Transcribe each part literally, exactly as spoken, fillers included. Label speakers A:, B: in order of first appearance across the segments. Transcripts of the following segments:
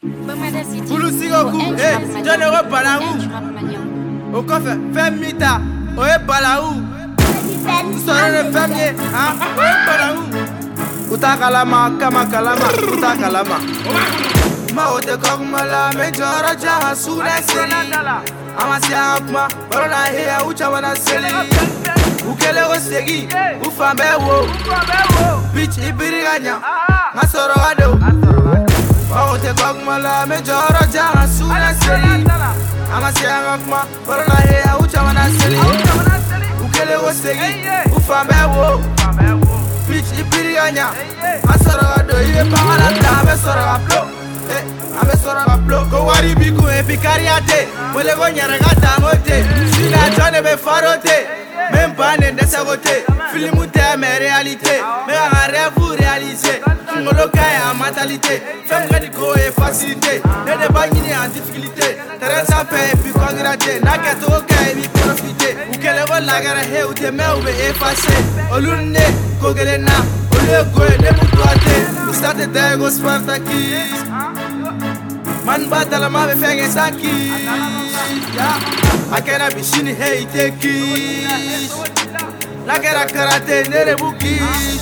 A: Koulou Sigoku, eh, John Euro Balaou. Au coffre, fais mita, oye Balaou. Nous sommes les fermiers, hein, oye Balaou. Uta kalama, kama kalama, uta kalama. Ma ote kogmala, me joro jaha suna seli. Amasia akma, barona hea ucha wana seli. Ukele osegi, ufambe wo. Bitch ibiriganya, masoro ado. Ma ote kogmala, me joro jaha suna seli. Amasia akma, barona hea ucha wana seli. Ukele osegi, ufambe wo. Bitch ibiriganya, masoro ado. Ibe pangala ta, me soro aplo. Ame sora kaplo, ko wari biku e pikariate. Mole go nyaragata mote, sina jone be farote. Même pas ne desagote, film te me réalité. Me un rêve pour réaliser. Ngolo kay en mentalité, femme gadi ko e facilité. Ne de bagni en difficulté. Terrain ça fait et puis congrater. Na kato kay bi profiter. Ou kele go la gara he ou te me ou be effacer. Olunne ko gelena, ole go e de mutuate. Ustate de go Spartakis. Man batala ma be fenge sanki. Akena bishini hey teki. Lakera karate nere buki.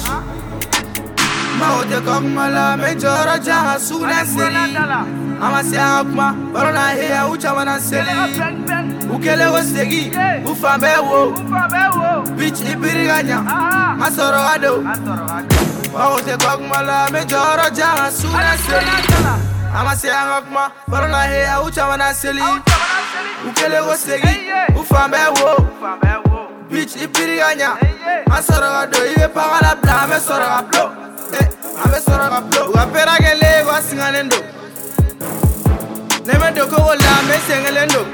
A: Ma ote kogmala me joro jaha suna seli. Amasi akma barona hea ucha wana seli. Ukele osegi ufambe wo. Bitch ibiriganya masoro ado. Ma ote kogmala me joro jaha suna seli. Amasi akma barona hea ucha wana seli. Ukele osegi ufambe wo. Bitch ibiriganya masoro ado. Ibe pangala bla ame soro aplo. Ame soro aplo. Wapera gele wa singanendo. Neme doko wala me sengelendo.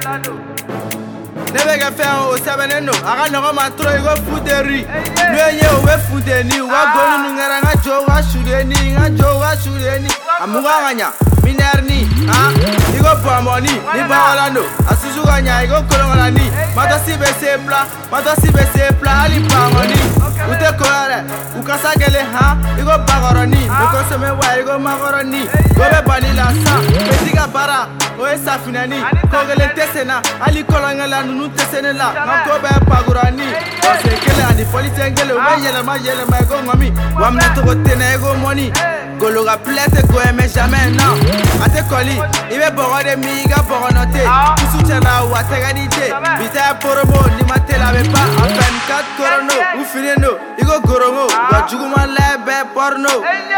A: Nebe ga fe o sabenendo. Aga no ma tro igo futeri. Nuye o we futeni. Wa gonu ngara nga jo wa shudeni. Nga jo wa shudeni. Amuga nganya minerni. Ha? Igo pamoni. Ni bawalando. Asuju ganya igo kolongala ni. Mata si be sepla. Mata si be sepla. Ali pamoni. Ute koare. Ukasa gele ha. Igo bagoroni. Iko seme wa igo magoroni. Gobe banila sa. Petiga bara. Oe safinani. Kogele tesena. Ali kolongala nunu tesene la. Makobe pagurani. Ose kele ani politi engele. Ube yele ma yele ma ego ngami. Wamne toko tene ego money. Gologa plete ko eme jamais non. Ate koli. Ibe boro de mi iga boro note. Kusu chana ou ateganite. Bita poromo ni matela be pa. A vingt-quatre korono. Ou fineno. Igo gorongo. Wajuguma lebe porno.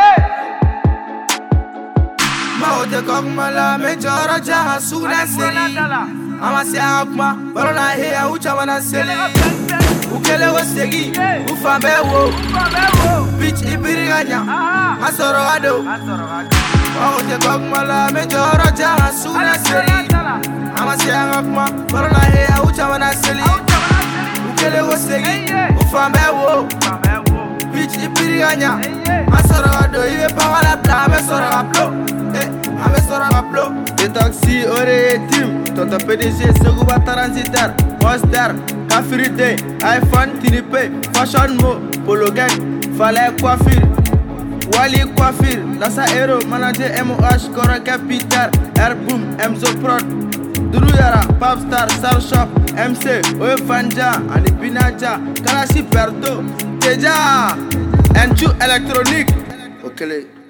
A: Ma ote kogmala me joro jaha suna seli. Amasi akma barona hea ucha wana seli. Ukele osegi ufambe wo. Bitch ibiriganya masoro ado. Ma ote kogmala me joro jaha suna seli. Amasi akma barona hea ucha wana seli. Ukele osegi ufambe wo. Bitch ibiriganya masoro ado. Ibe pangala bla ame soro aplo. Ame soro aplo. De taxi ore team. Toto P D G Seguba transitaire. Monster Kafirite iPhone Tinipe Fashion Mo Polo Gang Fale Coiffure Wali Coiffure Lasa Hero Manager M O H Kora Capital Airboom Emzo Prod Duruyara Popstar Star Shop M C Oye Fanja Ani Binaja Kalashi Perto Teja Enchu Electronique. Ok.